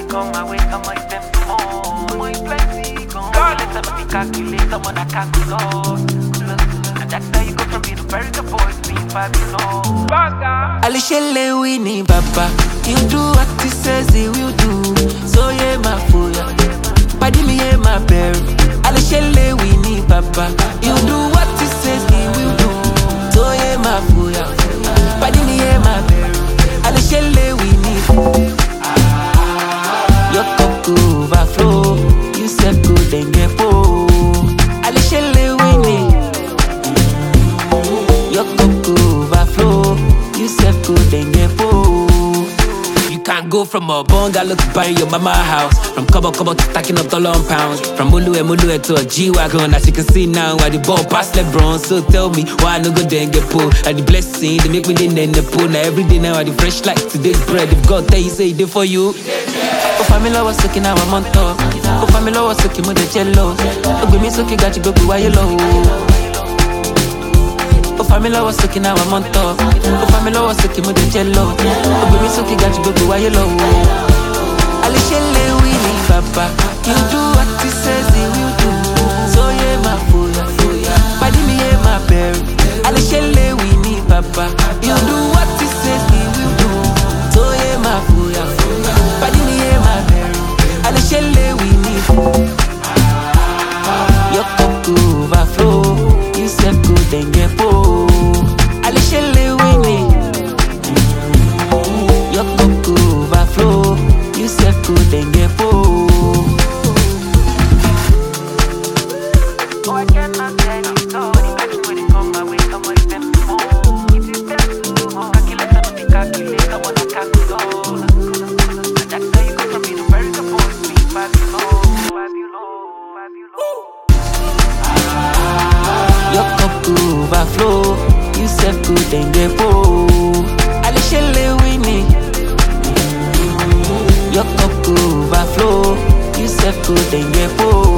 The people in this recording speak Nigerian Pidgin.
come my way, come on, them more. More plenty, come. Calculate, I'm on a calculate. And that's how you go from being a very good boy to being fabulous. Alishele Winnie Papa, you do what he says he will do. So yeah, my fool, padi me yeah, my bear. Alishele Winnie Papa, you do what he says he will do. So yeah, my fool, padi me yeah, my bear. Alishele Winnie, your cup go overflow. You said good and get po. Alishele Winnie, your cup go overflow. You said good and get po. You can't go from a bungalow to buying your mama house. From Kobo to stacking up dollar on pounds. From Mulue to a G-Wagon. As you can see now, why the ball pass LeBron. So tell me, why I no go there and get pulled? And the blessing, they make me in the pool. Now every day now, I the fresh like today's bread. If God tell you, say it did for you. Oh, family was looking at my month off. Oh, family was looking with the jello. Oh, give me so you got you go why you low. Oh, family was looking at my month off. Oh, family was looking with the jello. Oh, baby, so you got you go why you low. Alishele Winnie Papa, you do what he says he will do. So yeah, my fool, padi me yeah, my bear. Alishele Winnie Papa, you do what he says he will do. So yeah, my fool, padi me yeah, my bear. Alishele Winnie, your cup go overflow. You said good and get po. Alishele Winnie, your cup go overflow. You said good and get po. Oh, I cannot tell you so. When it come my way, come on, them more. If you step too more, calculate, I'm on a calculate. And that's how you go from being a very good boy to being fabulous. Your cup go overflow. You said good and get po. Alishele Winnie, your cup go overflow. You said good and get po.